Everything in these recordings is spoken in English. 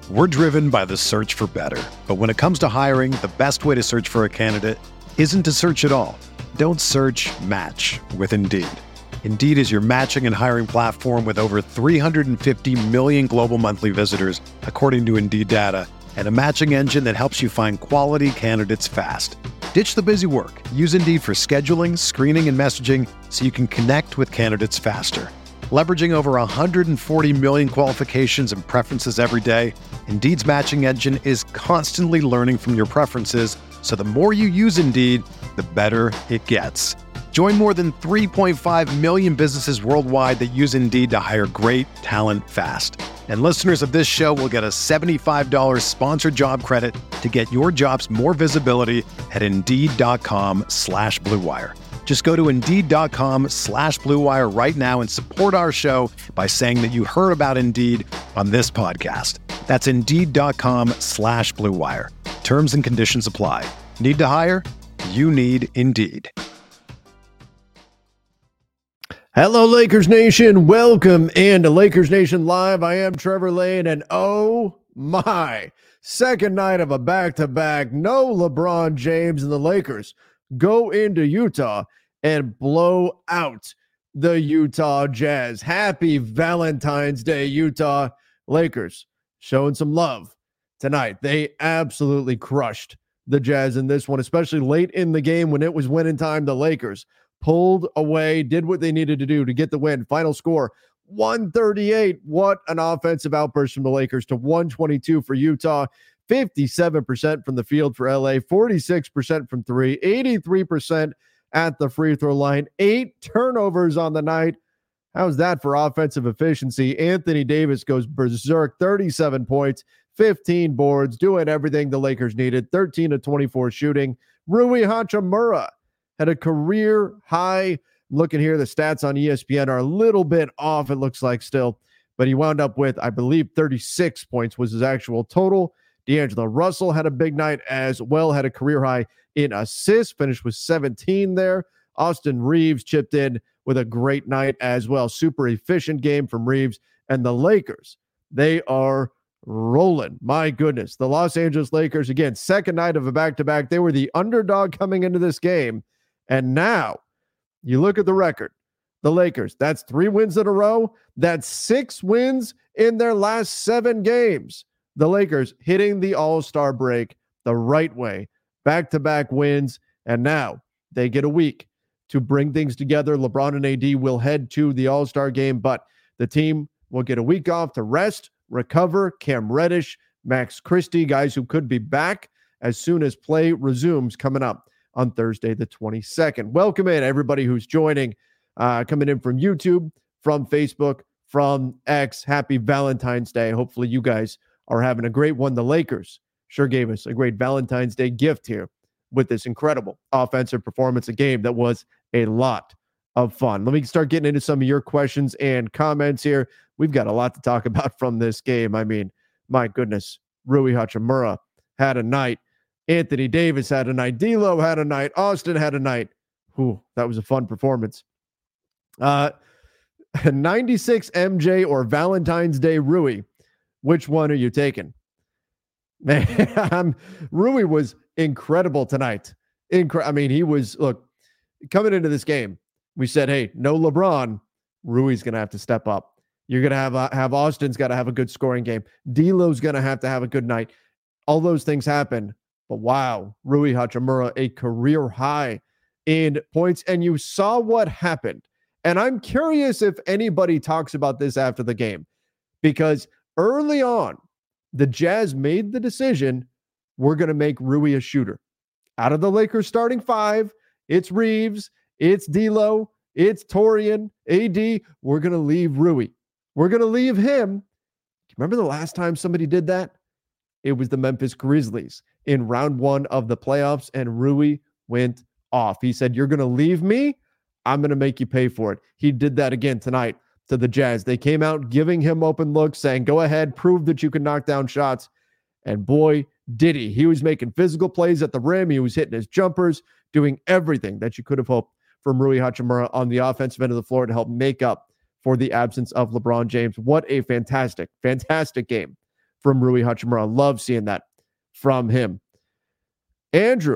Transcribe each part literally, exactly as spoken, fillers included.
We're driven by the search for better. But when it comes to hiring, the best way to search for a candidate isn't to search at all. Don't search, match with Indeed. Indeed is your matching and hiring platform with over three hundred fifty million global monthly visitors, according to Indeed data, and a matching engine that helps you find quality candidates fast. Ditch the busy work. Use Indeed for scheduling, screening, and messaging so you can connect with candidates faster. Leveraging over one hundred forty million qualifications and preferences every day, Indeed's matching engine is constantly learning from your preferences, so the more you use Indeed, the better it gets. Join more than three point five million businesses worldwide that use Indeed to hire great talent fast. And listeners of this show will get a seventy-five dollars sponsored job credit to get your jobs more visibility at Indeed.com slash Blue Wire. Just go to Indeed.com slash Blue Wire right now and support our show by saying that you heard about Indeed on this podcast. That's Indeed.com slash Blue Wire. Terms and conditions apply. Need to hire? You need Indeed. Hello, Lakers Nation. Welcome into Lakers Nation Live. I am Trevor Lane, and oh my, second night of a back-to-back. No LeBron James, and the Lakers go into Utah and blow out the Utah Jazz. Happy Valentine's Day, Utah. Lakers showing some love tonight. They absolutely crushed the Jazz in this one, especially late in the game when it was winning time. The Lakers pulled away, did what they needed to do to get the win. Final score, one thirty-eight. What an offensive outburst from the Lakers to one twenty-two for Utah. fifty-seven percent from the field for L A, forty-six percent from three, eighty-three percent at the free throw line, eight turnovers on the night. How's that for offensive efficiency? Anthony Davis goes berserk, thirty-seven points, fifteen boards, doing everything the Lakers needed, thirteen of twenty-four shooting. Rui Hachimura had a career high. Looking here, the stats on E S P N are a little bit off, it looks like still, but he wound up with, I believe, thirty-six points was his actual total. D'Angelo Russell had a big night as well, had a career high in assists, finished with seventeen there. Austin Reeves chipped in with a great night as well. Super efficient game from Reeves. And the Lakers, they are rolling. My goodness. The Los Angeles Lakers, again, second night of a back-to-back. They were the underdog coming into this game. And now you look at the record. The Lakers, that's three wins in a row. That's six wins in their last seven games. The Lakers hitting the All-Star break the right way. Back-to-back wins. And now they get a week to bring things together. LeBron and A D will head to the All-Star game, but the team will get a week off to rest, recover. Cam Reddish, Max Christie, guys who could be back as soon as play resumes coming up on Thursday the twenty-second. Welcome in everybody who's joining, uh, coming in from YouTube, from Facebook, from X. Happy Valentine's Day. Hopefully you guys are having a great one. The Lakers sure gave us a great Valentine's Day gift here with this incredible offensive performance, a game that was a lot of fun. Let me start getting into some of your questions and comments here. We've got a lot to talk about from this game. I mean, my goodness, Rui Hachimura had a night. Anthony Davis had a night. D'Lo had a night. Austin had a night. Whew, that was a fun performance. Uh, ninety-six M J or Valentine's Day Rui. Which one are you taking? Man, Rui was incredible tonight. Incre- I mean, he was, look, coming into this game, we said, hey, no LeBron. Rui's going to have to step up. You're going to have, uh, have Austin's got to have a good scoring game. D'Lo's going to have to have a good night. All those things happen. But wow, Rui Hachimura, a career high in points. And you saw what happened. And I'm curious if anybody talks about this after the game, because early on, the Jazz made the decision, we're going to make Rui a shooter. Out of the Lakers starting five, it's Reeves, it's D'Lo, it's Torian, A D. We're going to leave Rui. We're going to leave him. Remember the last time somebody did that? It was the Memphis Grizzlies in round one of the playoffs, and Rui went off. He said, you're going to leave me? I'm going to make you pay for it. He did that again tonight to the Jazz. They came out giving him open looks, saying, go ahead, prove that you can knock down shots. And boy, did he. He was making physical plays at the rim. He was hitting his jumpers, doing everything that you could have hoped from Rui Hachimura on the offensive end of the floor to help make up for the absence of LeBron James. What a fantastic, fantastic game from Rui Hachimura. Love seeing that from him. Andrew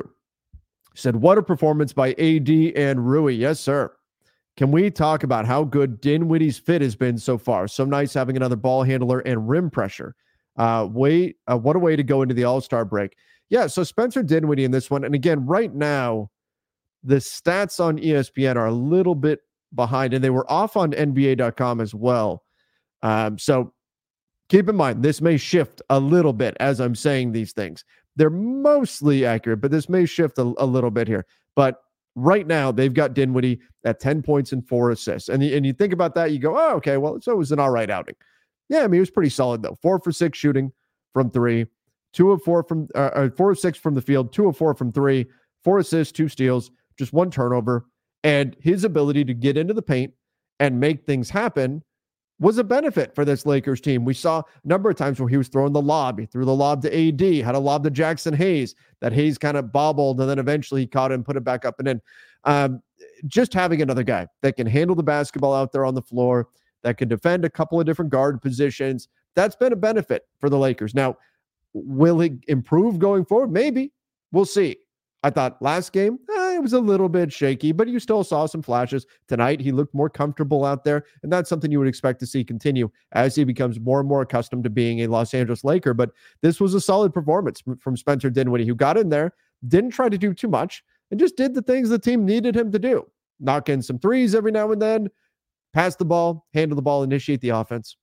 said, what a performance by A D and Rui. Yes, sir. Can we talk about how good Dinwiddie's fit has been so far? So nice having another ball handler and rim pressure. Uh, wait, uh, what a way to go into the All-Star break. Yeah, so Spencer Dinwiddie in this one. And again, right now, the stats on E S P N are a little bit behind, and they were off on N B A dot com as well. Um, so keep in mind, this may shift a little bit as I'm saying these things. They're mostly accurate, but this may shift a, a little bit here. But right now, they've got Dinwiddie at ten points and four assists. And, and you think about that, you go, oh, okay, well, so it was an all right outing. Yeah, I mean, it was pretty solid, though. Four for six shooting from three, two of four from, uh, four of six from the field, two of four from three, four assists, two steals, just one turnover. And his ability to get into the paint and make things happen was a benefit for this Lakers team. We saw a number of times where he was throwing the lob. He threw the lob to A D, had a lob to Jackson Hayes. That Hayes kind of bobbled, and then eventually he caught it and put it back up and in. Um, just having another guy that can handle the basketball out there on the floor, that can defend a couple of different guard positions, that's been a benefit for the Lakers. Now, will he improve going forward? Maybe. We'll see. I thought last game, eh, it was a little bit shaky, but you still saw some flashes. Tonight, he looked more comfortable out there, and that's something you would expect to see continue as he becomes more and more accustomed to being a Los Angeles Laker. But this was a solid performance from Spencer Dinwiddie, who got in there, didn't try to do too much, and just did the things the team needed him to do. Knock in some threes every now and then, pass the ball, handle the ball, initiate the offense.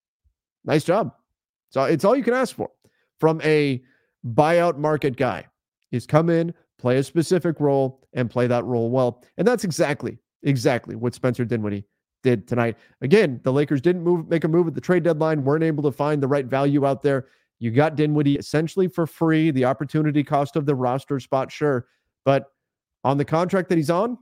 Nice job. So it's all you can ask for from a buyout market guy. He's come in, play a specific role, and play that role well. And that's exactly, exactly what Spencer Dinwiddie did tonight. Again, the Lakers didn't move, make a move at the trade deadline, weren't able to find the right value out there. You got Dinwiddie essentially for free, the opportunity cost of the roster spot, sure. But on the contract that he's on,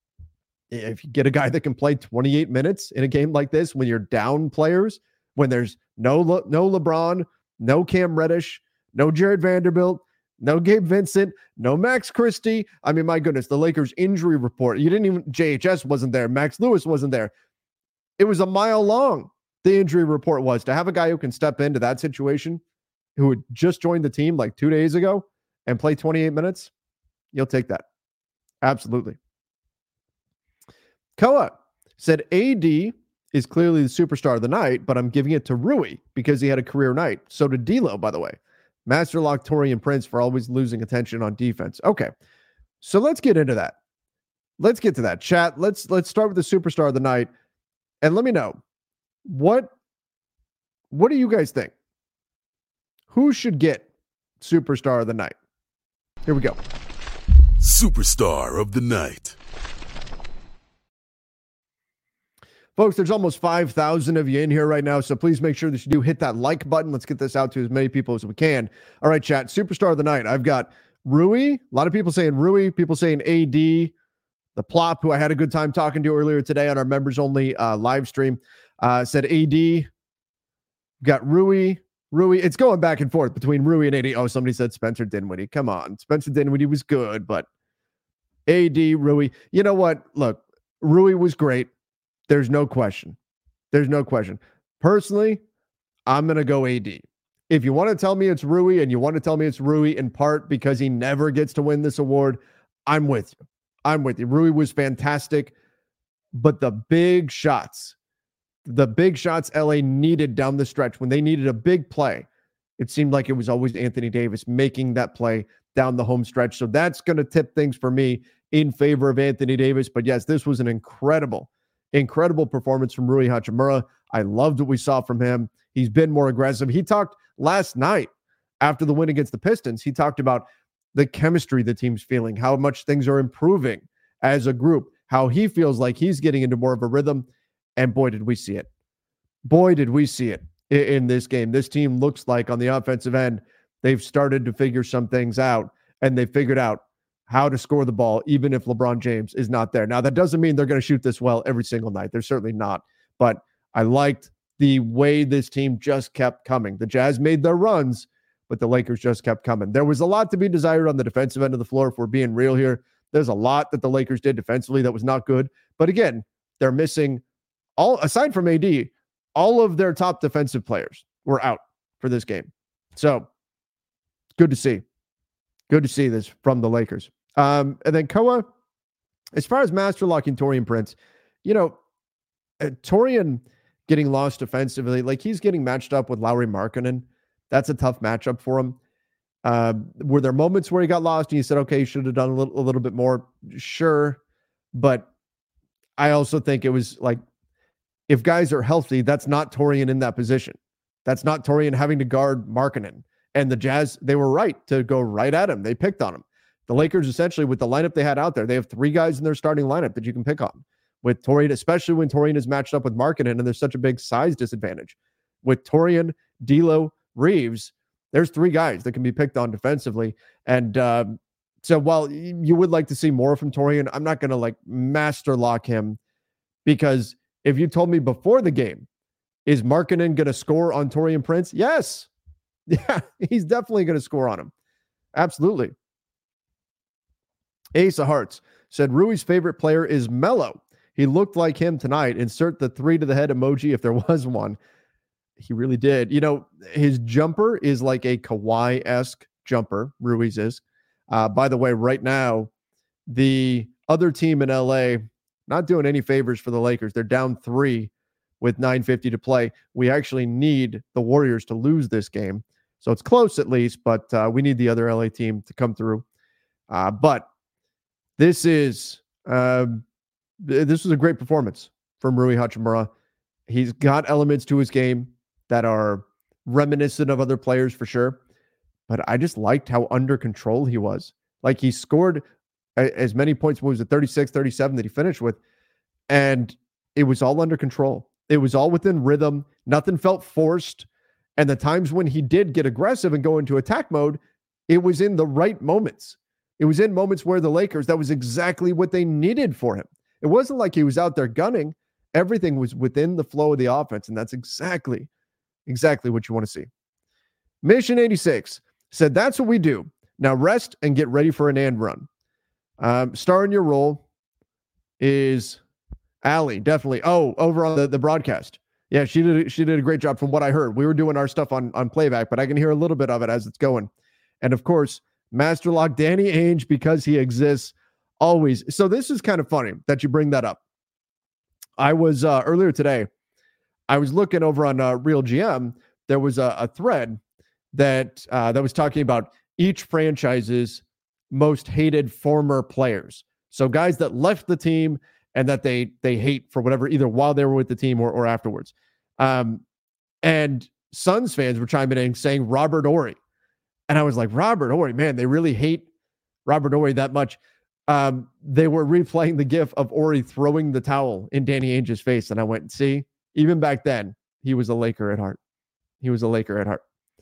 if you get a guy that can play twenty-eight minutes in a game like this, when you're down players, when there's no, Le- no LeBron, no Cam Reddish, no Jared Vanderbilt, no Gabe Vincent, no Max Christie. I mean, my goodness, the Lakers injury report. You didn't even, J H S wasn't there. Max Lewis wasn't there. It was a mile long, the injury report was. To have a guy who can step into that situation, who had just joined the team like two days ago and play twenty-eight minutes, you'll take that. Absolutely. Koa said A D is clearly the superstar of the night, but I'm giving it to Rui because he had a career night. So did D'Lo, by the way. Master Lock, Taurean Prince for always losing attention on defense. Okay, so let's get into that. Let's get to that. Chat, let's let's start with the superstar of the night. And let me know, what, what do you guys think? Who should get superstar of the night? Here we go. Superstar of the night. Folks, there's almost five thousand of you in here right now, so please make sure that you do hit that like button. Let's get this out to as many people as we can. All right, chat, superstar of the night. I've got Rui. A lot of people saying Rui, people saying A D. The Plop, who I had a good time talking to earlier today on our members-only uh, live stream, uh, said A D. Got Rui. Rui. It's going back and forth between Rui and A D. Oh, somebody said Spencer Dinwiddie. Come on. Spencer Dinwiddie was good, but A D, Rui. You know what? Look, Rui was great. There's no question. There's no question. Personally, I'm going to go A D. If you want to tell me it's Rui and you want to tell me it's Rui in part because he never gets to win this award, I'm with you. I'm with you. Rui was fantastic, but the big shots, the big shots L A needed down the stretch when they needed a big play, it seemed like it was always Anthony Davis making that play down the home stretch. So that's going to tip things for me in favor of Anthony Davis. But yes, this was an incredible Incredible performance from Rui Hachimura. I loved what we saw from him. He's been more aggressive. He talked last night after the win against the Pistons. He talked about the chemistry the team's feeling, how much things are improving as a group, how he feels like he's getting into more of a rhythm. And boy, did we see it. Boy, did we see it in, in this game. This team looks like on the offensive end, they've started to figure some things out, and they figured out how to score the ball, even if LeBron James is not there. Now, that doesn't mean they're going to shoot this well every single night. They're certainly not. But I liked the way this team just kept coming. The Jazz made their runs, but the Lakers just kept coming. There was a lot to be desired on the defensive end of the floor, if we're being real here. There's a lot that the Lakers did defensively that was not good. But again, they're missing, all aside from A D, all of their top defensive players were out for this game. So good to see. Good to see this from the Lakers. Um, and then Koa, as far as master locking Taurean Prince, you know, uh, Taurean getting lost defensively, like he's getting matched up with Lauri Markkanen. That's a tough matchup for him. Uh, were there moments where he got lost and you said, okay, you should have done a little, a little bit more? Sure. But I also think it was like, if guys are healthy, that's not Taurean in that position. That's not Taurean having to guard Markkanen. And the Jazz, they were right to go right at him. They picked on him. The Lakers, essentially, with the lineup they had out there, they have three guys in their starting lineup that you can pick on. With Taurean, especially when Taurean is matched up with Markkanen, and there's such a big size disadvantage. With Taurean, D'Lo, Reeves, there's three guys that can be picked on defensively. And uh, so while you would like to see more from Taurean, I'm not going to like master lock him, because if you told me before the game, is Markkanen going to score on Taurean Prince? Yes. Yeah, he's definitely going to score on him. Absolutely. Ace of Hearts said Rui's favorite player is Melo. He looked like him tonight. Insert the three to the head emoji if there was one. He really did. You know, his jumper is like a Kawhi-esque jumper. Rui's is. Uh, by the way, right now, the other team in L A not doing any favors for the Lakers. They're down three with nine fifty to play. We actually need the Warriors to lose this game. So it's close at least, but uh, we need the other L A team to come through. Uh, but this is uh, this was a great performance from Rui Hachimura. He's got elements to his game that are reminiscent of other players for sure. But I just liked how under control he was. Like he scored a, as many points, what was it, thirty-six, thirty-seven that he finished with. And it was all under control. It was all within rhythm. Nothing felt forced. And the times when he did get aggressive and go into attack mode, it was in the right moments. It was in moments where the Lakers, that was exactly what they needed for him. It wasn't like he was out there gunning. Everything was within the flow of the offense. And that's exactly, exactly what you want to see. Mission eighty-six said, that's what we do. Now rest and get ready for an and run. Um, star in your role is Allie, definitely. Oh, over on the, the broadcast. Yeah, she did she did a great job from what I heard. We were doing our stuff on, on playback, but I can hear a little bit of it as it's going. And of course, Master Lock Danny Ainge, because he exists always. So this is kind of funny that you bring that up. I was uh, earlier today, I was looking over on uh, Real G M. There was a, a thread that uh, that was talking about each franchise's most hated former players. So guys that left the team and that they they hate for whatever, either while they were with the team or, or afterwards. Um, and Suns fans were chiming in saying Robert Horry. And I was like, Robert Horry, man, they really hate Robert Horry that much. Um, they were replaying the gif of Horry throwing the towel in Danny Ainge's face. And I went, see, even back then, he was a Laker at heart. He was a Laker at heart.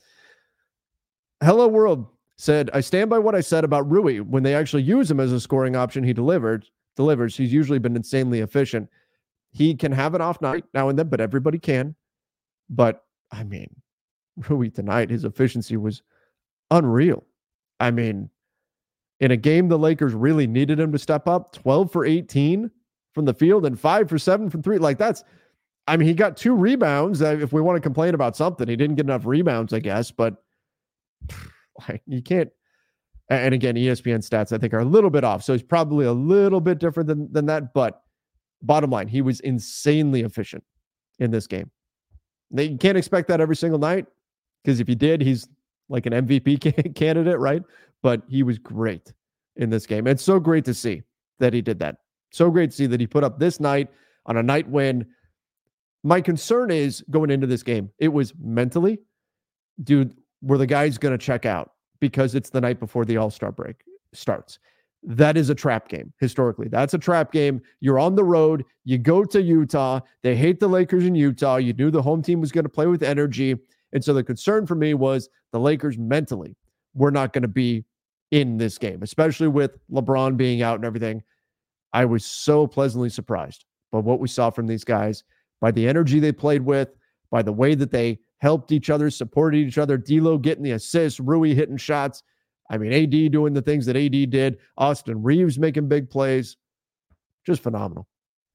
Hello World said, I stand by what I said about Rui. When they actually use him as a scoring option, he delivered. delivers. He's usually been insanely efficient. He can have an off night now and then, but everybody can. But I mean, Rui tonight, his efficiency was unreal. I mean, in a game the Lakers really needed him to step up, twelve for eighteen from the field and five for seven from three. Like that's, I mean, he got two rebounds. Uh, if we want to complain about something, he didn't get enough rebounds, I guess, but like, you can't. And again, E S P N stats, I think, are a little bit off. So he's probably a little bit different than, than that. But bottom line, he was insanely efficient in this game. You can't expect that every single night, because if he did, he's like an M V P candidate, right? But he was great in this game. It's so great to see that he did that. So great to see that he put up this night on a night when my concern is going into this game, it was mentally, dude, were the guys going to check out? Because it's the night before the All-Star break starts. That is a trap game, historically. That's a trap game. You're on the road. You go to Utah. They hate the Lakers in Utah. You knew the home team was going to play with energy. And so the concern for me was the Lakers mentally were not going to be in this game, especially with LeBron being out and everything. I was so pleasantly surprised by what we saw from these guys, by the energy they played with, by the way that they helped each other, supported each other. D'Lo getting the assists, Rui hitting shots. I mean, A D doing the things that A D did. Austin Reeves making big plays. Just phenomenal.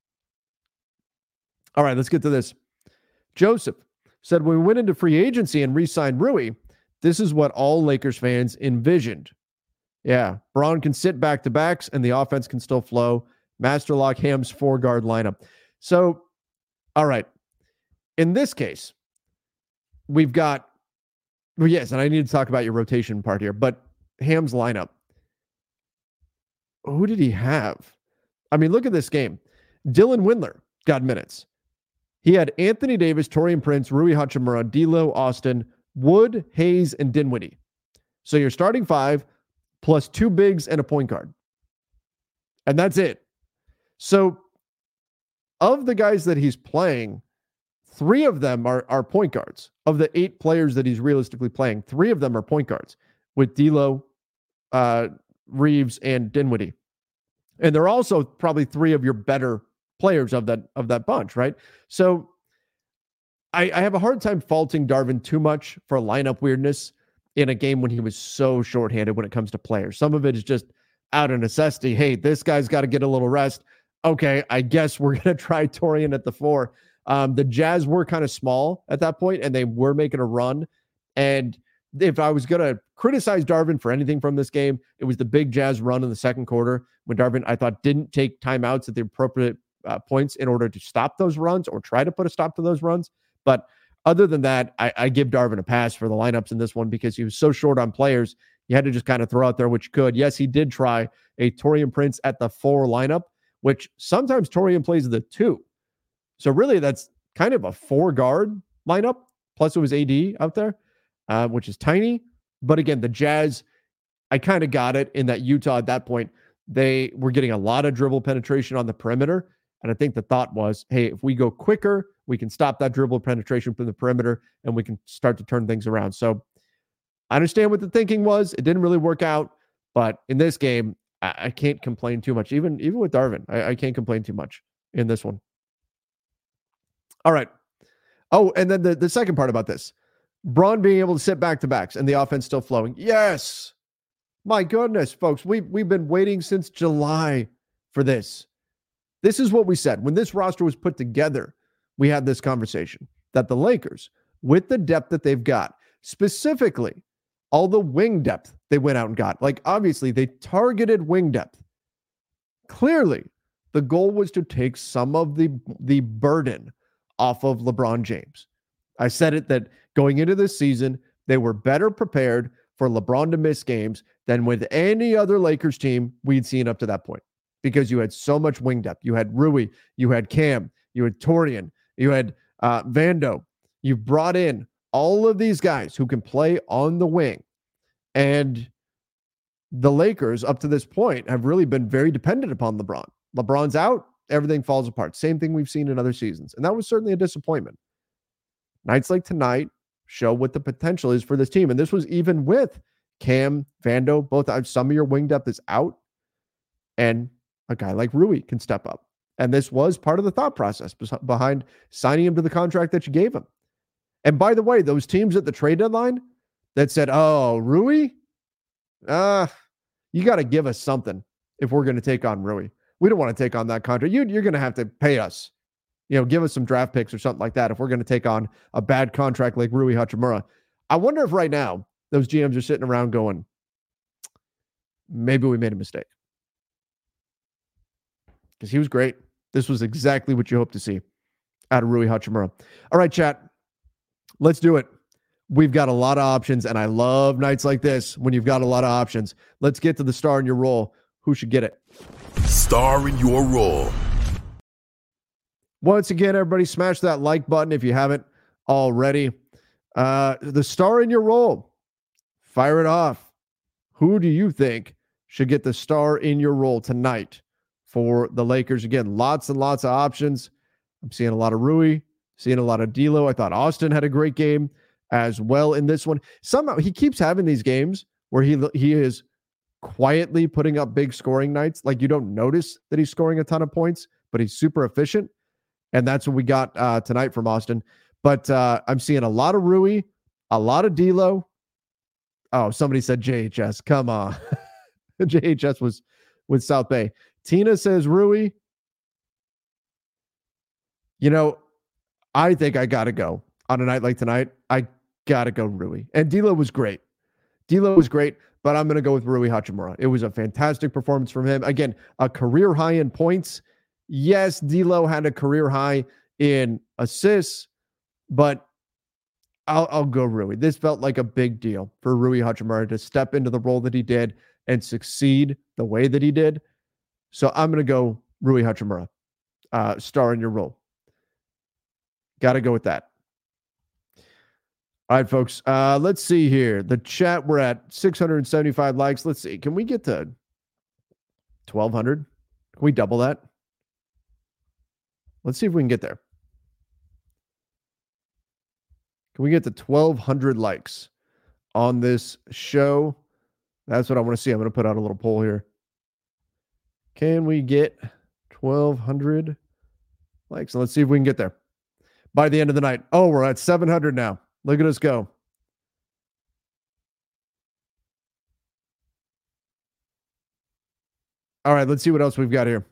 All right, let's get to this. Joseph said, when we went into free agency and re-signed Rui, This is what all Lakers fans envisioned. Yeah, Braun can sit back-to-backs and the offense can still flow. Master lock Ham's four-guard lineup. So, all right. In this case, we've got, well, yes, and I need to talk about your rotation part here, but Ham's lineup. Who did he have? I mean, look at this game. Dylan Windler got minutes. He had Anthony Davis, Taurean Prince, Rui Hachimura, D'Lo, Austin, Wood, Hayes, and Dinwiddie. So you're starting five plus two bigs and a point guard. And that's it. So of the guys that he's playing, three of them are, are point guards. Of the eight players that he's realistically playing, three of them are point guards with D'Lo, uh, Reeves, and Dinwiddie. And they're also probably three of your better players of that of that bunch, right? So I, I have a hard time faulting Darvin too much for lineup weirdness in a game when he was so shorthanded when it comes to players. Some of it is just out of necessity. Hey, this guy's got to get a little rest. Okay, I guess we're going to try Taurean at the four. Um, the Jazz were kind of small at that point, and they were making a run. And if I was going to criticize Darvin for anything from this game, it was the big Jazz run in the second quarter when Darvin, I thought, didn't take timeouts at the appropriate uh, points in order to stop those runs or try to put a stop to those runs. But other than that, I, I give Darvin a pass for the lineups in this one because he was so short on players. You had to just kind of throw out there what you could. Yes, he did try a Taurean Prince at the four lineup, which sometimes Taurean plays the two. So really, that's kind of a four-guard lineup. Plus, it was A D out there, uh, which is tiny. But again, the Jazz, I kind of got it in that Utah at that point, they were getting a lot of dribble penetration on the perimeter. And I think the thought was, hey, if we go quicker, we can stop that dribble penetration from the perimeter and we can start to turn things around. So I understand what the thinking was. It didn't really work out. But in this game, I, I can't complain too much. Even, even with Darvin, I, I can't complain too much in this one. All right. Oh, and then the, the second part about this. Braun being able to sit back-to-backs and the offense still flowing. Yes. My goodness, folks. We, we've been waiting since July for this. This is what we said. When this roster was put together, we had this conversation that the Lakers, with the depth that they've got, specifically all the wing depth they went out and got, like obviously they targeted wing depth. Clearly, the goal was to take some of the, the burden off of LeBron James. I said it that going into this season, they were better prepared for LeBron to miss games than with any other Lakers team we'd seen up to that point. Because you had so much wing depth. You had Rui, you had Cam, you had Taurean, you had uh, Vando. You brought in all of these guys who can play on the wing. And the Lakers, up to this point, have really been very dependent upon LeBron. LeBron's out, everything falls apart. Same thing we've seen in other seasons. And that was certainly a disappointment. Nights like tonight show what the potential is for this team. And this was even with Cam, Vando, both out. Some of your wing depth is out. And a guy like Rui can step up. And this was part of the thought process behind signing him to the contract that you gave him. And by the way, those teams at the trade deadline that said, oh, Rui, uh, you got to give us something if we're going to take on Rui. We don't want to take on that contract. You, you're going to have to pay us. You know, give us some draft picks or something like that if we're going to take on a bad contract like Rui Hachimura. I wonder if right now those G Ms are sitting around going, maybe we made a mistake. Because he was great. This was exactly what you hope to see out of Rui Hachimura. All right, chat. Let's do it. We've got a lot of options, and I love nights like this when you've got a lot of options. Let's get to the star in your role. Who should get it? Star in your role. Once again, everybody, smash that like button if you haven't already. Uh, the star in your role. Fire it off. Who do you think should get the star in your role tonight for the Lakers? Again, lots and lots of options. I'm seeing a lot of Rui, seeing a lot of D'Lo. I thought Austin had a great game as well in this one. Somehow he keeps having these games where he he is quietly putting up big scoring nights. Like you don't notice that he's scoring a ton of points, but he's super efficient. And that's what we got uh, tonight from Austin. But uh, I'm seeing a lot of Rui, a lot of D'Lo. Oh, somebody said J H S. Come on. J H S was with South Bay. Tina says Rui. You know, I think I got to go on a night like tonight. I got to go Rui. And D'Lo was great. D'Lo was great, but I'm going to go with Rui Hachimura. It was a fantastic performance from him. Again, a career high in points. Yes, D'Lo had a career high in assists, but I'll, I'll go Rui. This felt like a big deal for Rui Hachimura to step into the role that he did and succeed the way that he did. So I'm going to go Rui Hachimura, uh, star in your role. Got to go with that. All right, folks. Uh, let's see here. The chat, we're at six hundred seventy-five likes. Let's see. Can we get to twelve hundred? Can we double that? Let's see if we can get there. Can we get to twelve hundred likes on this show? That's what I want to see. I'm going to put out a little poll here. Can we get twelve hundred likes? And let's see if we can get there by the end of the night. Oh, we're at seven hundred now. Look at us go. All right, let's see what else we've got here.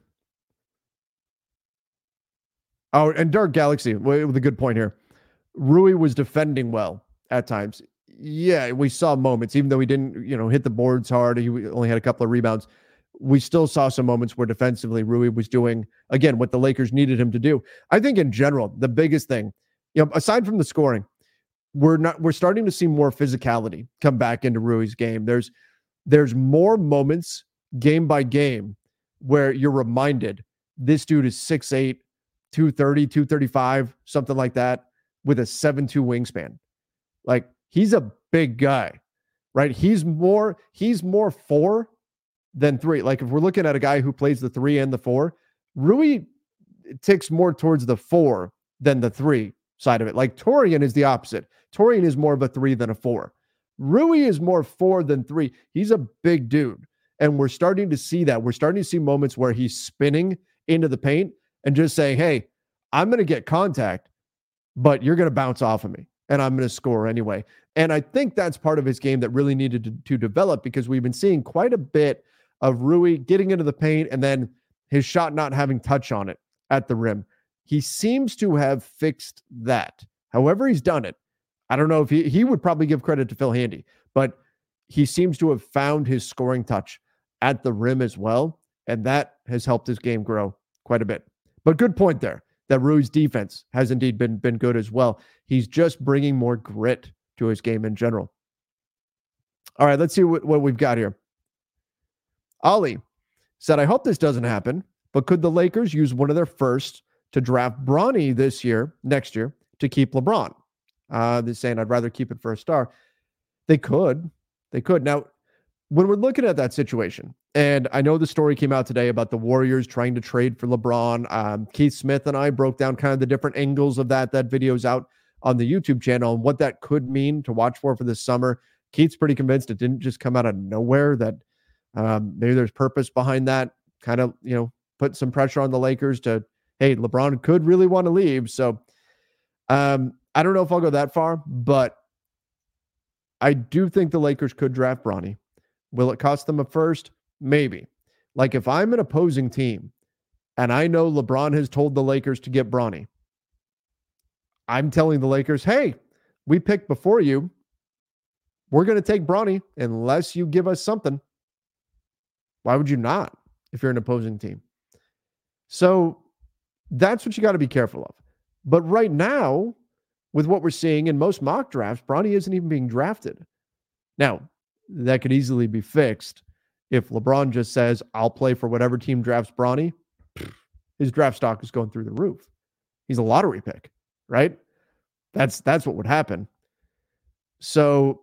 Oh, and Dark Galaxy with a good point here. Rui was defending well at times. Yeah, we saw moments, even though he didn't, you know, hit the boards hard. He only had a couple of rebounds. We still saw some moments where defensively Rui was doing, again, what the Lakers needed him to do. I think in general, the biggest thing, you know, aside from the scoring, we're not, we're starting to see more physicality come back into Rui's game. There's, there's more moments game by game where you're reminded this dude is six eight, two thirty, two thirty-five, something like that, with a seven two wingspan. Like, he's a big guy, right? He's more, he's more four than three. Like, if we're looking at a guy who plays the three and the four, Rui ticks more towards the four than the three side of it. Like, Torian is the opposite. Torian is more of a three than a four. Rui is more four than three. He's a big dude. And we're starting to see that. We're starting to see moments where he's spinning into the paint and just saying, hey, I'm going to get contact, but you're going to bounce off of me and I'm going to score anyway. And I think that's part of his game that really needed to, to develop, because we've been seeing quite a bit of Rui getting into the paint and then his shot not having touch on it at the rim. He seems to have fixed that. However he's done it, I don't know if he, he would probably give credit to Phil Handy, but he seems to have found his scoring touch at the rim as well. And that has helped his game grow quite a bit. But good point there, that Rui's defense has indeed been, been good as well. He's just bringing more grit to his game in general. All right, let's see what, what we've got here. Ali said, I hope this doesn't happen, but could the Lakers use one of their first to draft Bronny this year, next year, to keep LeBron? Uh, they're saying, I'd rather keep it for a star. They could. They could. Now, when we're looking at that situation, and I know the story came out today about the Warriors trying to trade for LeBron. Um, Keith Smith and I broke down kind of the different angles of that. That video's out on the YouTube channel and what that could mean to watch for for this summer. Keith's pretty convinced it didn't just come out of nowhere, that um, maybe there's purpose behind that, kind of, you know, put some pressure on the Lakers to, hey, LeBron could really want to leave. So um, I don't know if I'll go that far, but I do think the Lakers could draft Bronny. Will it cost them a first? Maybe. Like, if I'm an opposing team and I know LeBron has told the Lakers to get Bronny, I'm telling the Lakers, hey, we picked before you. We're going to take Bronny unless you give us something. Why would you not if you're an opposing team? So that's what you got to be careful of. But right now, with what we're seeing in most mock drafts, Bronny isn't even being drafted. Now, that could easily be fixed if LeBron just says, I'll play for whatever team drafts Bronny. His draft stock is going through the roof. He's a lottery pick, right? That's that's what would happen. So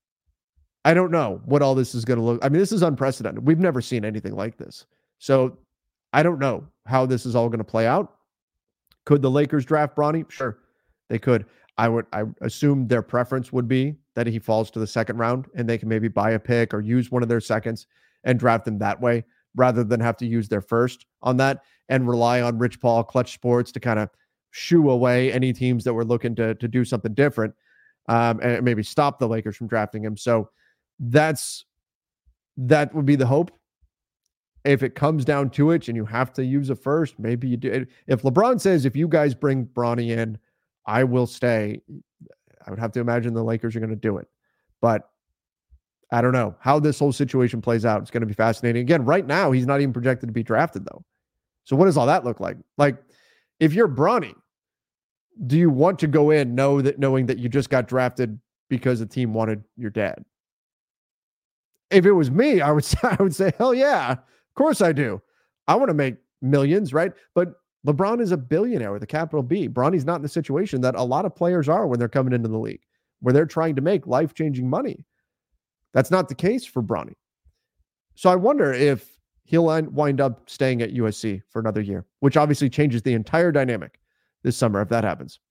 I don't know what all this is going to look. I mean, this is unprecedented. We've never seen anything like this. So I don't know how this is all going to play out. Could the Lakers draft Bronny? Sure, they could. I would I assume their preference would be that he falls to the second round and they can maybe buy a pick or use one of their seconds and draft him that way, rather than have to use their first on that and rely on Rich Paul, Clutch Sports to kind of shoo away any teams that were looking to, to do something different um, and maybe stop the Lakers from drafting him. So that's, that would be the hope. If it comes down to it and you have to use a first, maybe you do. If LeBron says, if you guys bring Bronny in, I will stay, I would have to imagine the Lakers are going to do it. But I don't know how this whole situation plays out. It's going to be fascinating. Again, right now, he's not even projected to be drafted, though. So what does all that look like? Like, if you're Bronny, do you want to go in know that knowing that you just got drafted because the team wanted your dad? If it was me, I would say, I would say, hell yeah, of course I do. I want to make millions, right? But LeBron is a billionaire with a capital B. Bronny's not in the situation that a lot of players are when they're coming into the league, where they're trying to make life-changing money. That's not the case for Bronny. So I wonder if he'll wind up staying at U S C for another year, which obviously changes the entire dynamic this summer if that happens.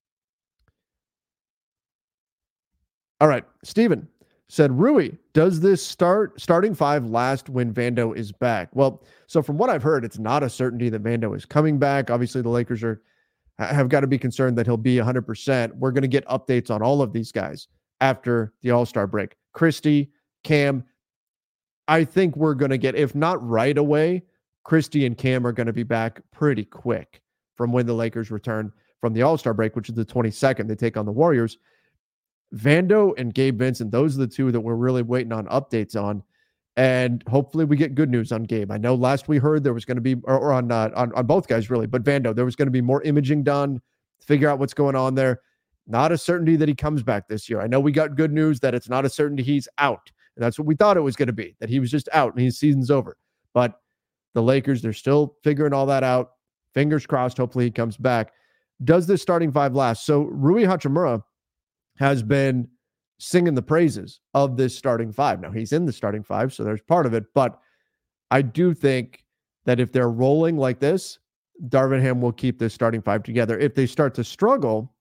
All right, Steven said, Rui, does this start starting five last when Vando is back? Well, so from what I've heard, it's not a certainty that Vando is coming back. Obviously, the Lakers are have got to be concerned that he'll be one hundred percent. We're going to get updates on all of these guys after the All-Star break. Christie, Cam, I think we're going to get, if not right away, Christie and Cam are going to be back pretty quick from when the Lakers return from the All-Star break, which is the twenty-second. They take on the Warriors. Vando and Gabe Vincent, those are the two that we're really waiting on updates on. And hopefully we get good news on Gabe. I know last we heard there was going to be, or, or on, uh, on on both guys really, but Vando, there was going to be more imaging done to figure out what's going on there. Not a certainty that he comes back this year. I know we got good news that it's not a certainty he's out. And that's what we thought it was going to be, that he was just out and his season's over. But the Lakers, they're still figuring all that out. Fingers crossed, hopefully he comes back. Does this starting five last? So Rui Hachimura has been singing the praises of this starting five. Now, he's in the starting five, so there's part of it. But I do think that if they're rolling like this, Darvin Ham will keep this starting five together. If they start to struggle,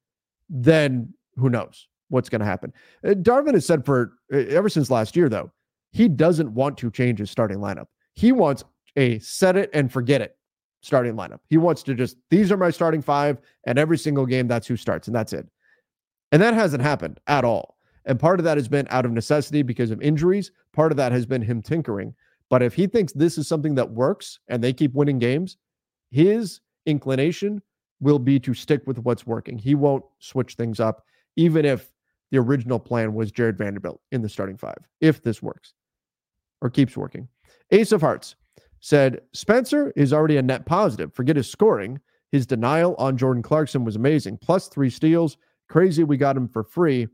then who knows what's going to happen. Uh, Darvin has said for uh, ever since last year, though, he doesn't want to change his starting lineup. He wants a set it and forget it starting lineup. He wants to just, these are my starting five, and every single game, that's who starts, and that's it. And that hasn't happened at all. And part of that has been out of necessity because of injuries. Part of that has been him tinkering. But if he thinks this is something that works and they keep winning games, his inclination will be to stick with what's working. He won't switch things up, even if the original plan was Jared Vanderbilt in the starting five, if this works or keeps working. Ace of Hearts said, Spencer is already a net positive. Forget his scoring. His denial on Jordan Clarkson was amazing. Plus three steals. Crazy we got him for free.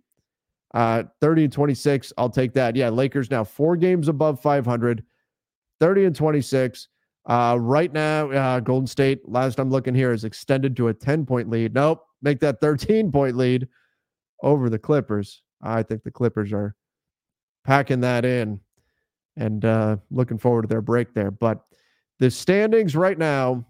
Uh, thirty and twenty-six. I'll take that. Yeah, Lakers now four games above five hundred. thirty and twenty-six. Uh, right now, uh, Golden State, last I'm looking here, is extended to a ten-point lead. Nope, make that thirteen-point lead over the Clippers. I think the Clippers are packing that in and uh, looking forward to their break there. But the standings right now,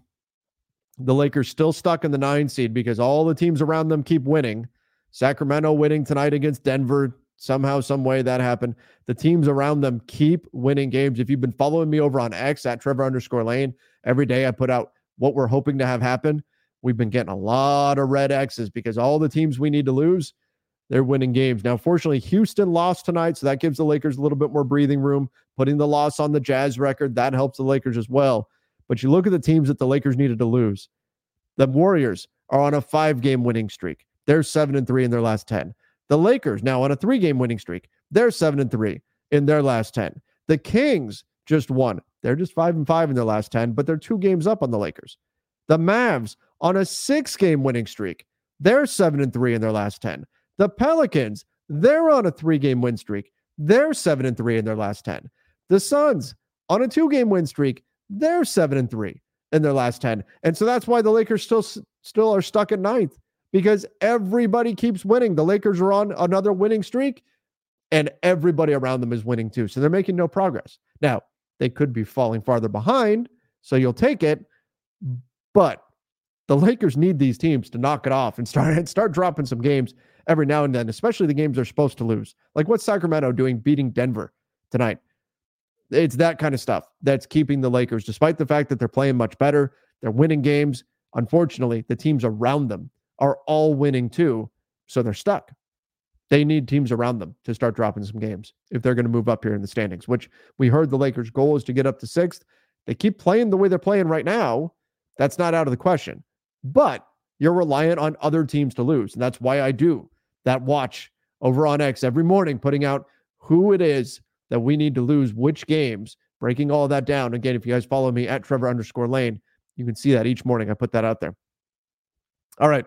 the Lakers still stuck in the nine seed because all the teams around them keep winning. Sacramento winning tonight against Denver. Somehow, some way that happened. The teams around them keep winning games. If you've been following me over on X at Trevor underscore Lane, every day I put out what we're hoping to have happen. We've been getting a lot of red X's because all the teams we need to lose, they're winning games. Now, fortunately, Houston lost tonight, so that gives the Lakers a little bit more breathing room. Putting the loss on the Jazz record, that helps the Lakers as well. But you look at the teams that the Lakers needed to lose. The Warriors are on a five-game winning streak. They're seven and three in their last ten. The Lakers now on a three-game winning streak. They're seven and three in their last ten. The Kings just won. They're just five and five in their last ten, but they're two games up on the Lakers. The Mavs on a six-game winning streak. They're seven and three in their last ten. The Pelicans, they're on a three-game win streak. They're seven and three in their last ten. The Suns on a two-game win streak. They're seven and three in their last ten. And so that's why the Lakers still still are stuck at ninth, because everybody keeps winning. The Lakers are on another winning streak, and everybody around them is winning too. So they're making no progress. Now, they could be falling farther behind, so you'll take it. But the Lakers need these teams to knock it off and start, and start dropping some games every now and then, especially the games they're supposed to lose. Like what's Sacramento doing beating Denver tonight? It's that kind of stuff that's keeping the Lakers, despite the fact that they're playing much better. They're winning games. Unfortunately, the teams around them are all winning too, so they're stuck. They need teams around them to start dropping some games if they're going to move up here in the standings, which we heard the Lakers' goal is to get up to sixth. They keep playing the way they're playing right now. That's not out of the question. But you're reliant on other teams to lose, and that's why I do that watch over on X every morning, putting out who it is that we need to lose, which games, breaking all of that down. Again, if you guys follow me at Trevor underscore Lane, you can see that each morning. I put that out there. All right.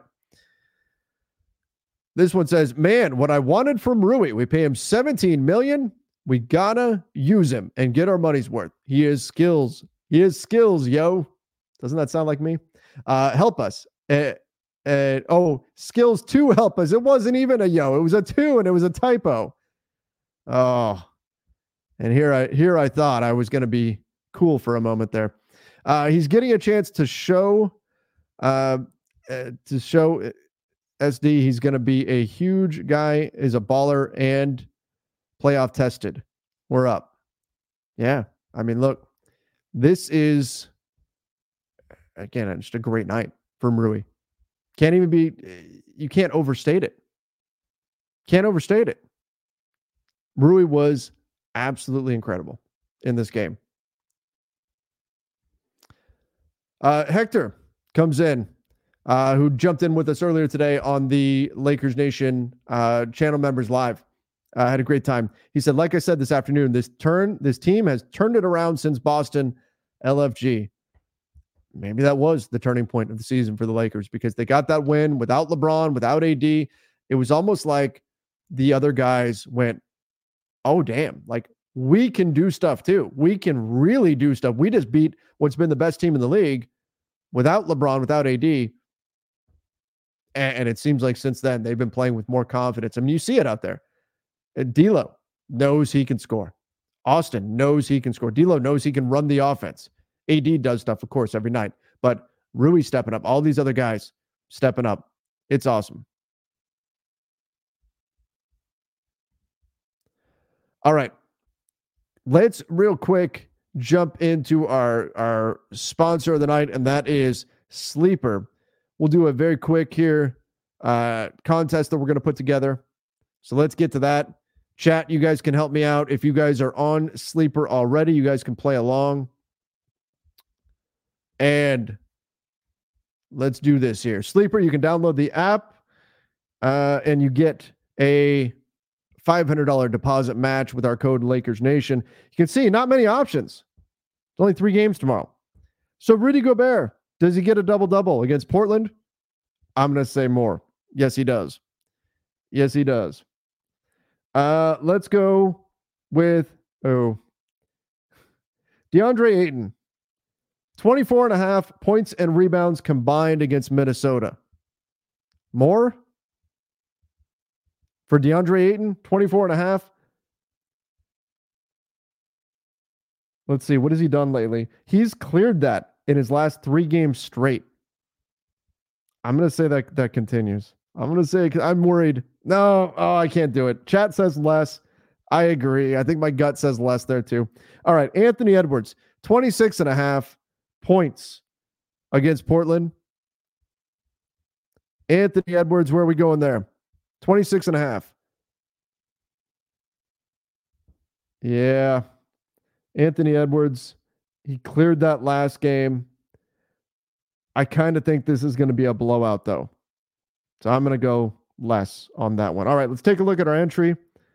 This one says, man, what I wanted from Rui, we pay him seventeen million dollars. We gotta use him and get our money's worth. He has skills. He has skills, yo. Doesn't that sound like me? Uh, help us. Uh, uh, oh, skills to help us. It wasn't even a yo. It was a two, and it was a typo. Oh, and here I here I thought I was going to be cool for a moment there. Uh, he's getting a chance to show, uh, uh, to show S D. He's going to be a huge guy, is a baller, and playoff tested. We're up. Yeah. I mean, look, this is, again, just a great night from Rui. Can't even be, you can't overstate it. Can't overstate it. Rui was absolutely incredible in this game. Uh, Hector comes in, uh, who jumped in with us earlier today on the Lakers Nation uh, channel members live. I uh, had a great time. He said, like I said this afternoon, this turn, this team has turned it around since Boston L F G. Maybe that was the turning point of the season for the Lakers because they got that win without LeBron, without A D. It was almost like the other guys went, oh, damn, like we can do stuff too. We can really do stuff. We just beat what's been the best team in the league without LeBron, without A D. And, and it seems like since then they've been playing with more confidence. I mean, you see it out there. D'Lo knows he can score. Austin knows he can score. D'Lo knows he can run the offense. A D does stuff, of course, every night. But Rui stepping up. All these other guys stepping up. It's awesome. All right. Let's real quick jump into our, our sponsor of the night, and that is Sleeper. We'll do a very quick here uh, contest that we're going to put together. So let's get to that. Chat, you guys can help me out. If you guys are on Sleeper already, you guys can play along. And let's do this here. Sleeper, you can download the app uh, and you get a five hundred dollars deposit match with our code Lakers Nation. You can see not many options. It's only three games tomorrow. So Rudy Gobert, does he get a double-double against Portland? I'm going to say more. Yes, he does. Yes, he does. Uh, let's go with, oh, DeAndre Ayton. twenty-four and a half points and rebounds combined against Minnesota. More for DeAndre Ayton, twenty-four and a half. Let's see. What has he done lately? He's cleared that in his last three games straight. I'm going to say that that continues. I'm going to say, I'm worried. No, oh, I can't do it. Chat says less. I agree. I think my gut says less there too. All right. Anthony Edwards, twenty-six and a half points against Portland. Anthony Edwards, where are we going there? twenty-six and a half. Yeah. Anthony Edwards, he cleared that last game. I kind of think this is going to be a blowout though. So I'm going to go less on that one. All right, let's take a look at our entry.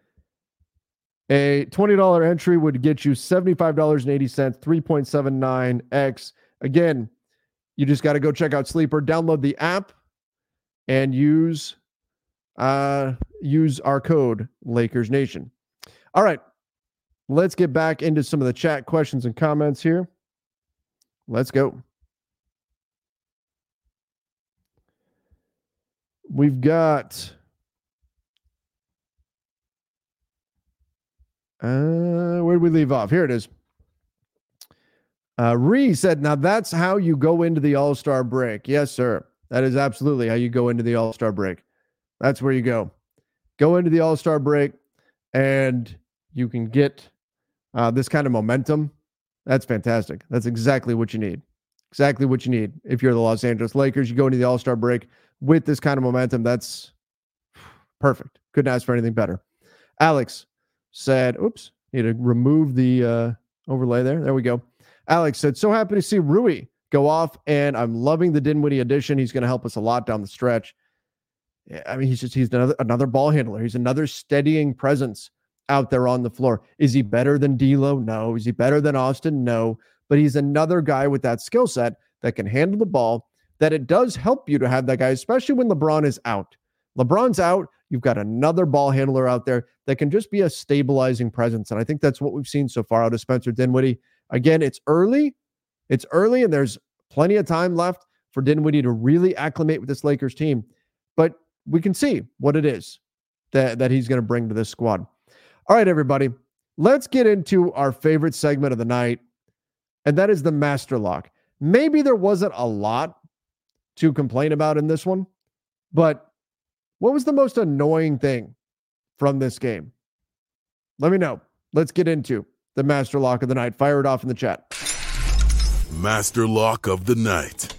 A twenty dollars entry would get you seventy-five dollars and eighty cents, three point seven nine x. Again, you just got to go check out Sleeper, download the app, and use uh, use our code Lakers Nation. All right, let's get back into some of the chat questions and comments here. Let's go. We've got uh, where did we leave off? Here it is. Uh, Ree said, now that's how you go into the All-Star break. Yes, sir. That is absolutely how you go into the All-Star break. That's where you go. Go into the All-Star break, and you can get uh, this kind of momentum. That's fantastic. That's exactly what you need. Exactly what you need. If you're the Los Angeles Lakers, you go into the All-Star break with this kind of momentum. That's perfect. Couldn't ask for anything better. Alex said, oops, need to remove the uh, overlay there. There we go. Alex said, so happy to see Rui go off, and I'm loving the Dinwiddie addition. He's going to help us a lot down the stretch. I mean, he's just, he's another, another ball handler. He's another steadying presence out there on the floor. Is he better than D'Lo? No. Is he better than Austin? No. But he's another guy with that skill set that can handle the ball, that it does help you to have that guy, especially when LeBron is out. LeBron's out. You've got another ball handler out there that can just be a stabilizing presence. And I think that's what we've seen so far out of Spencer Dinwiddie. Again, it's early. It's early, and there's plenty of time left for Dinwiddie to really acclimate with this Lakers team. But we can see what it is that, that he's going to bring to this squad. All right, everybody, let's get into our favorite segment of the night, and that is the Master Lock. Maybe there wasn't a lot to complain about in this one, but what was the most annoying thing from this game? Let me know. Let's get into the Master Lock of the night. Fire it off in the chat. Master Lock of the night.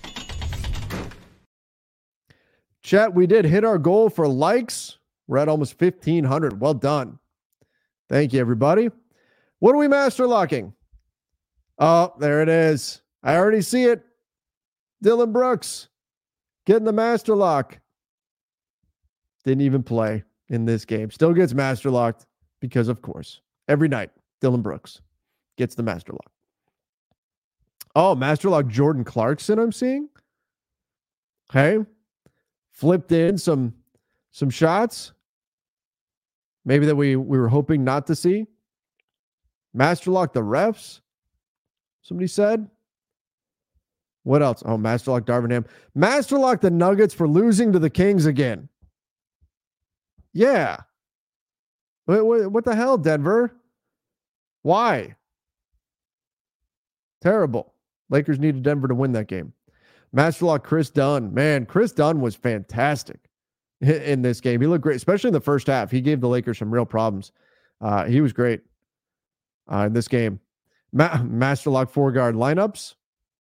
Chat, we did hit our goal for likes. We're at almost fifteen hundred. Well done. Thank you, everybody. What are we master locking? Oh, there it is. I already see it. Dillon Brooks getting the master lock. Didn't even play in this game. Still gets master locked because, of course, every night, Dillon Brooks gets the master lock. Oh, master lock Jordan Clarkson, I'm seeing. Okay. Flipped in some, some shots. Maybe that we, we were hoping not to see. Master lock the refs. Somebody said. What else? Oh, master lock Darvin Ham. Master lock the Nuggets for losing to the Kings again. Yeah. What, what, what the hell, Denver? Why? Terrible. Lakers needed Denver to win that game. Master lock Chris Dunn. Man, Chris Dunn was fantastic in this game. He looked great, especially in the first half. He gave the Lakers some real problems. Uh, he was great uh, in this game. Ma- Master lock four guard lineups.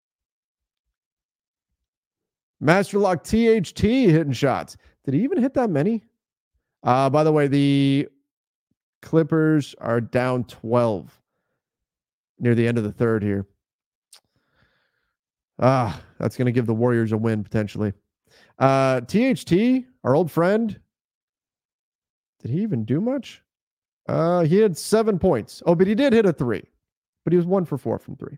Master lock T H T hitting shots. Did he even hit that many? Uh, by the way, the Clippers are down twelve near the end of the third here. Ah, that's going to give the Warriors a win potentially. Uh, T H T, our old friend, did he even do much? Uh, he had seven points. Oh, but he did hit a three. But he was one for four from three.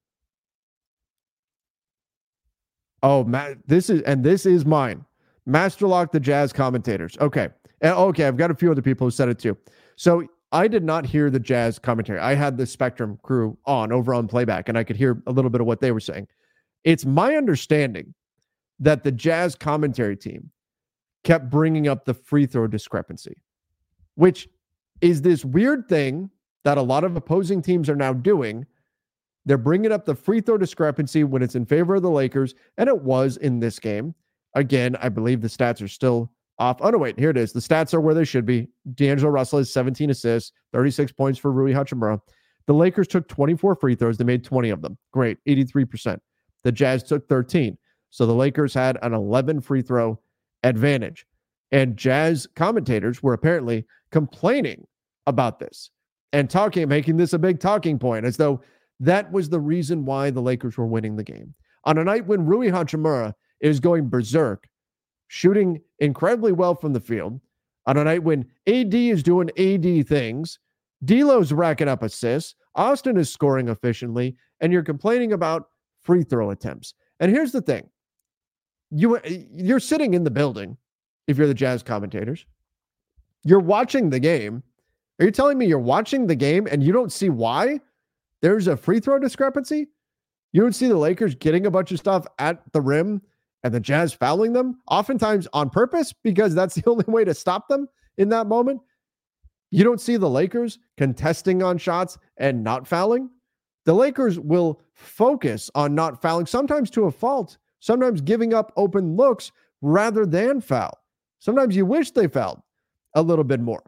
Oh, Matt, this is, and this is mine. Master lock the Jazz commentators. Okay. And, okay, I've got a few other people who said it too. So I did not hear the Jazz commentary. I had the Spectrum crew on over on playback, and I could hear a little bit of what they were saying. It's my understanding that the Jazz commentary team kept bringing up the free throw discrepancy, which is this weird thing that a lot of opposing teams are now doing. They're bringing up the free throw discrepancy when it's in favor of the Lakers, and it was in this game. Again, I believe the stats are still off. Oh, no, wait, here it is. The stats are where they should be. D'Angelo Russell has seventeen assists, thirty-six points for Rui Hachimura. The Lakers took twenty-four free throws. They made twenty of them. Great, eighty-three percent. The Jazz took thirteen. So the Lakers had an eleven free throw advantage. And Jazz commentators were apparently complaining about this and talking, making this a big talking point, as though that was the reason why the Lakers were winning the game. On a night when Rui Hachimura is going berserk, shooting incredibly well from the field, on a night when A D is doing A D things, D'Lo's racking up assists, Austin is scoring efficiently, and you're complaining about free throw attempts. And here's the thing. You, you're sitting in the building, if you're the Jazz commentators. You're watching the game. Are you telling me you're watching the game and you don't see why there's a free throw discrepancy? You don't see the Lakers getting a bunch of stuff at the rim and the Jazz fouling them, oftentimes on purpose, because that's the only way to stop them in that moment. You don't see the Lakers contesting on shots and not fouling. The Lakers will focus on not fouling, sometimes to a fault, sometimes giving up open looks rather than foul. Sometimes you wish they fouled a little bit more.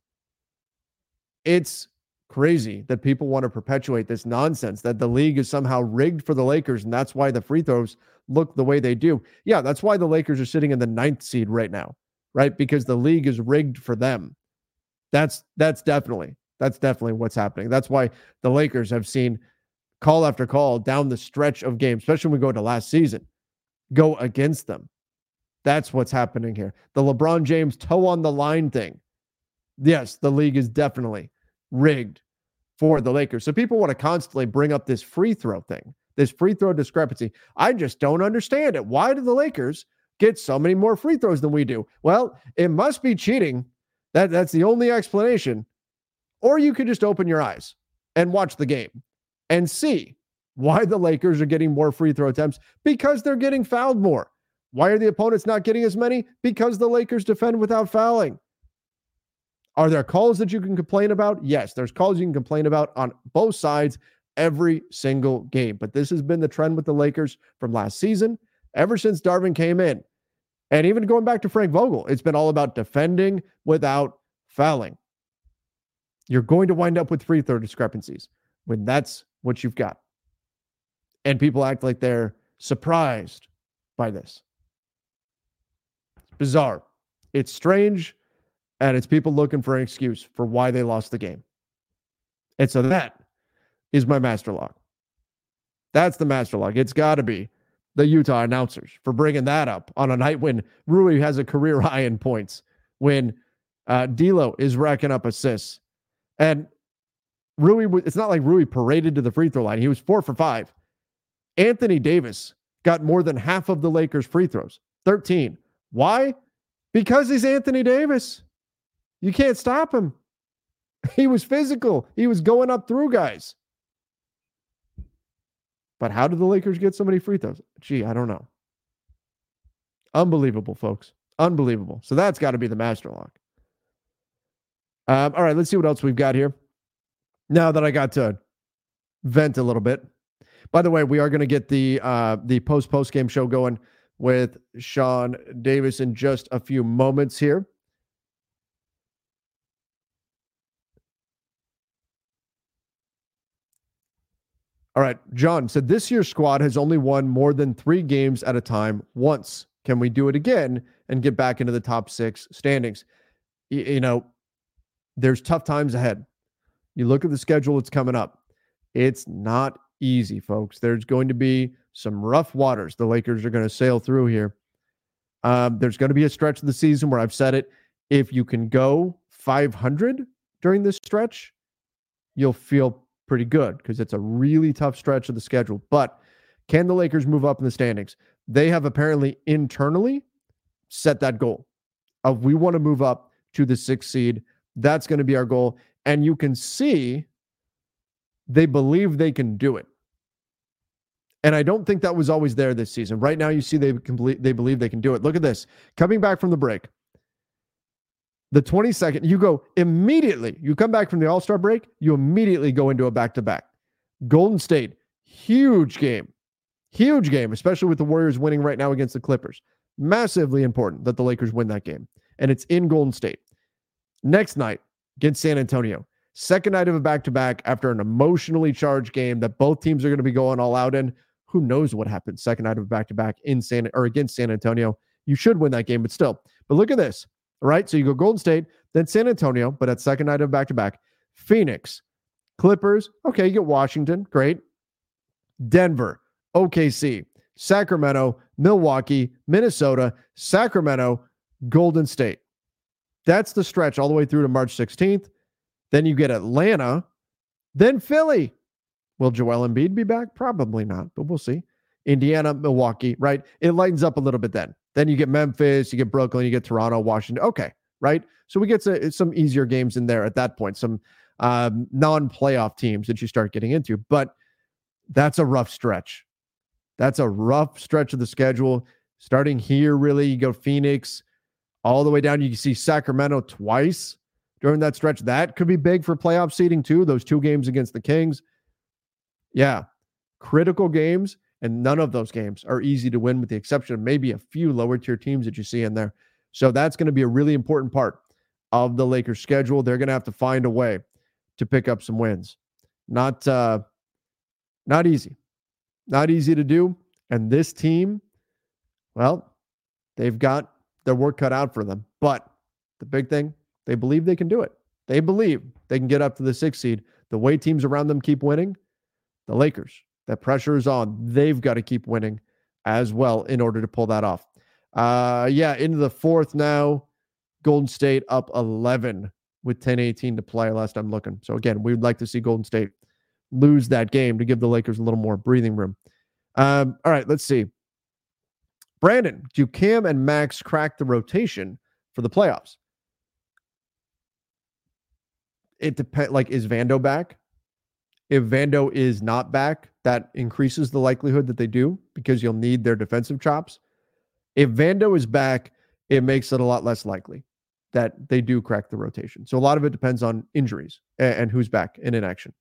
It's crazy that people want to perpetuate this nonsense that the league is somehow rigged for the Lakers, and that's why the free throws look the way they do. Yeah, that's why the Lakers are sitting in the ninth seed right now, right? Because the league is rigged for them. That's that's definitely, that's definitely what's happening. That's why the Lakers have seen call after call down the stretch of games, especially when we go to last season, go against them. That's what's happening here. The LeBron James toe on the line thing. Yes, the league is definitely rigged for the Lakers. So people want to constantly bring up this free throw thing, this free throw discrepancy. I just don't understand it. Why do the Lakers get so many more free throws than we do? Well, it must be cheating. That, that's the only explanation. Or you could just open your eyes and watch the game and see why the Lakers are getting more free throw attempts, because they're getting fouled more. Why are the opponents not getting as many? Because the Lakers defend without fouling. Are there calls that you can complain about? Yes, there's calls you can complain about on both sides every single game. But this has been the trend with the Lakers from last season, ever since Darvin came in. And even going back to Frank Vogel, it's been all about defending without fouling. You're going to wind up with free throw discrepancies when that's what you've got. And people act like they're surprised by this. It's bizarre. It's strange. And it's people looking for an excuse for why they lost the game. And so that is my master log. That's the master log. It's got to be the Utah announcers for bringing that up on a night when Rui has a career high in points, when uh, D'Lo is racking up assists. And Rui, it's not like Rui paraded to the free throw line. He was four for five. Anthony Davis got more than half of the Lakers' free throws, thirteen. Why? Because he's Anthony Davis. You can't stop him. He was physical. He was going up through guys. But how did the Lakers get so many free throws? Gee, I don't know. Unbelievable, folks. Unbelievable. So that's got to be the master lock. Um, all right, let's see what else we've got here. Now that I got to vent a little bit. By the way, we are going to get the uh, the post-post game show going with Sean Davis in just a few moments here. All right, John said this year's squad has only won more than three games at a time once. Can we do it again and get back into the top six standings? Y- you know, there's tough times ahead. You look at the schedule that's coming up. It's not easy, folks. There's going to be some rough waters the Lakers are going to sail through here. Um, there's going to be a stretch of the season where I've said it. If you can go five hundred during this stretch, you'll feel pretty good because it's a really tough stretch of the schedule. But can the Lakers move up in the standings? They have apparently internally set that goal of we want to move up to the sixth seed. That's going to be our goal. And you can see they believe they can do it. And I don't think that was always there this season. Right now, you see they complete, they believe they can do it. Look at this. Coming back from the break, the twenty-second, you go immediately. You come back from the All-Star break, you immediately go into a back-to-back. Golden State, huge game. Huge game, especially with the Warriors winning right now against the Clippers. Massively important that the Lakers win that game. And it's in Golden State. Next night, against San Antonio. Second night of a back-to-back after an emotionally charged game that both teams are going to be going all out in. Who knows what happens second night of a back-to-back in San or against San Antonio. You should win that game, but still. But look at this. All right, so you go Golden State, then San Antonio, but at second night of back-to-back. Phoenix, Clippers, okay, you get Washington, great. Denver, O K C, Sacramento, Milwaukee, Minnesota, Sacramento, Golden State. That's the stretch all the way through to March sixteenth. Then you get Atlanta, then Philly. Will Joel Embiid be back? Probably not, but we'll see. Indiana, Milwaukee, right? It lightens up a little bit then. Then you get Memphis, you get Brooklyn, you get Toronto, Washington. Okay, right? So we get to, some easier games in there at that point, some um, non-playoff teams that you start getting into. But that's a rough stretch. That's a rough stretch of the schedule. Starting here, really, you go Phoenix, all the way down. You can see Sacramento twice during that stretch. That could be big for playoff seeding too. Those two games against the Kings. Yeah, critical games. And none of those games are easy to win with the exception of maybe a few lower tier teams that you see in there. So that's going to be a really important part of the Lakers schedule. They're going to have to find a way to pick up some wins. Not, uh, not easy. Not easy to do. And this team, well, they've got their work cut out for them. But the big thing, they believe they can do it. They believe they can get up to the sixth seed. The way teams around them keep winning, the Lakers, that pressure is on. They've got to keep winning as well in order to pull that off. Uh, yeah, into the fourth now. Golden State up eleven with ten eighteen to play last I'm looking. So again, we would like to see Golden State lose that game to give the Lakers a little more breathing room. Um, all right, let's see. Brandon, do Cam and Max crack the rotation for the playoffs? It depends. Like, is Vando back? If Vando is not back, that increases the likelihood that they do because you'll need their defensive chops. If Vando is back, it makes it a lot less likely that they do crack the rotation. So a lot of it depends on injuries and, and who's back and in action.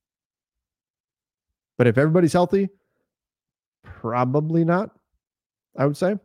But if everybody's healthy, probably not, I would say. All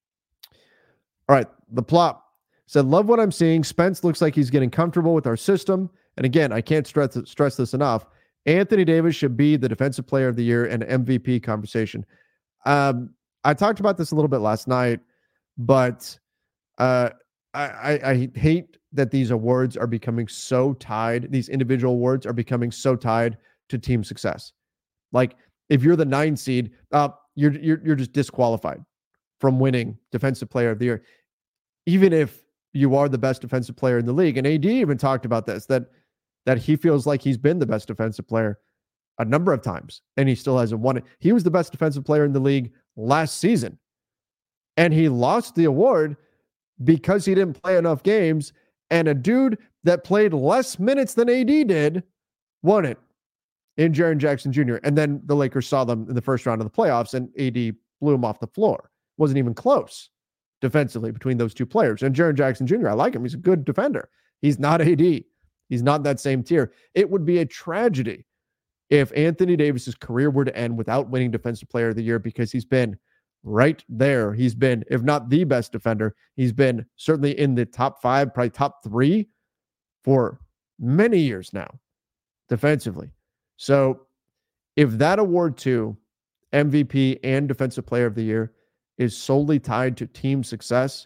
right, the plot said, love what I'm seeing. Spence looks like he's getting comfortable with our system. And again, I can't stress, stress this enough. Anthony Davis should be the defensive player of the year and M V P conversation. Um, I talked about this a little bit last night, but uh, I, I, I hate that these awards are becoming so tied. These individual awards are becoming so tied to team success. Like, if you're the nine seed, uh, you're, you're, you're just disqualified from winning defensive player of the year, even if you are the best defensive player in the league. And A D even talked about this, that that he feels like he's been the best defensive player a number of times, and he still hasn't won it. He was the best defensive player in the league last season, and he lost the award because he didn't play enough games, and a dude that played less minutes than A D did won it in Jaren Jackson Junior And then the Lakers saw them in the first round of the playoffs, and A D blew him off the floor. Wasn't even close defensively between those two players. And Jaren Jackson Junior, I like him. He's a good defender. He's not A D. He's not that same tier. It would be a tragedy if Anthony Davis's career were to end without winning Defensive Player of the Year, because he's been right there. He's been, if not the best defender, he's been certainly in the top five, probably top three for many years now defensively. So if that award to M V P and Defensive Player of the Year is solely tied to team success,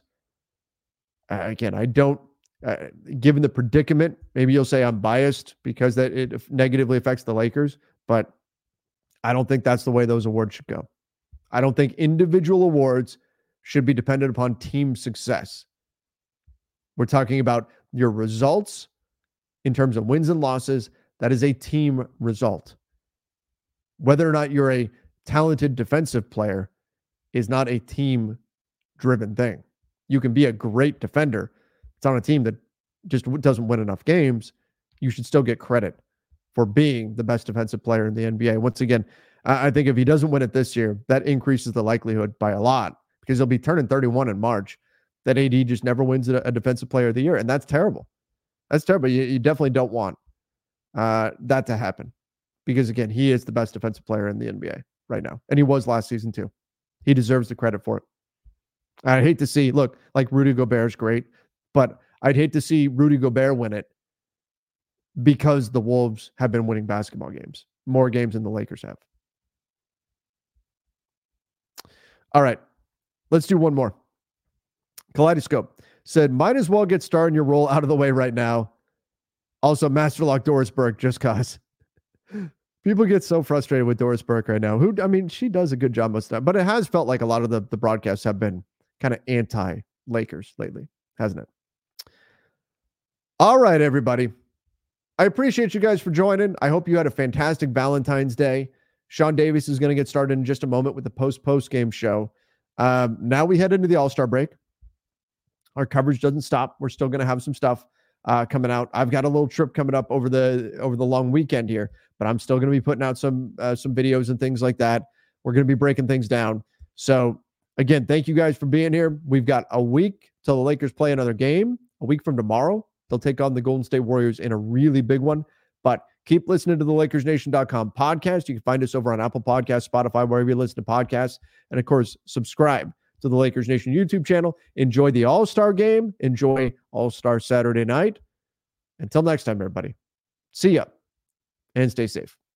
uh, again, I don't, uh, given the predicament, maybe you'll say I'm biased because that it negatively affects the Lakers, but I don't think that's the way those awards should go. I don't think individual awards should be dependent upon team success. We're talking about your results in terms of wins and losses. That is a team result. Whether or not you're a talented defensive player is not a team-driven thing. You can be a great defender. It's on a team that just doesn't win enough games. You should still get credit for being the best defensive player in the N B A. Once again, I think if he doesn't win it this year, that increases the likelihood by a lot, because he'll be turning thirty-one in March, that A D just never wins a defensive player of the year. And that's terrible. That's terrible. You, you definitely don't want uh, that to happen, because again, he is the best defensive player in the N B A right now. And he was last season too. He deserves the credit for it. I hate to see, look, like Rudy Gobert is great, but I'd hate to see Rudy Gobert win it because the Wolves have been winning basketball games, more games than the Lakers have. All right, let's do one more. Kaleidoscope said, might as well get Star in your role out of the way right now. Also, Master Lock Doris Burke, just cause. People get so frustrated with Doris Burke right now. Who, I mean, she does a good job most of the time, but it has felt like a lot of the, the broadcasts have been kind of anti-Lakers lately, hasn't it? All right, everybody. I appreciate you guys for joining. I hope you had a fantastic Valentine's Day. Sean Davis is going to get started in just a moment with the post-post game show. Um, now we head into the All-Star break. Our coverage doesn't stop. We're still going to have some stuff uh, coming out. I've got a little trip coming up over the over the long weekend here, but I'm still going to be putting out some uh, some videos and things like that. We're going to be breaking things down. So again, thank you guys for being here. We've got a week till the Lakers play another game. A week from tomorrow, they'll take on the Golden State Warriors in a really big one. But keep listening to the Lakers Nation dot com podcast. You can find us over on Apple Podcasts, Spotify, wherever you listen to podcasts. And of course, subscribe to the Lakers Nation YouTube channel. Enjoy the All-Star game. Enjoy All-Star Saturday night. Until next time, everybody. See ya and stay safe.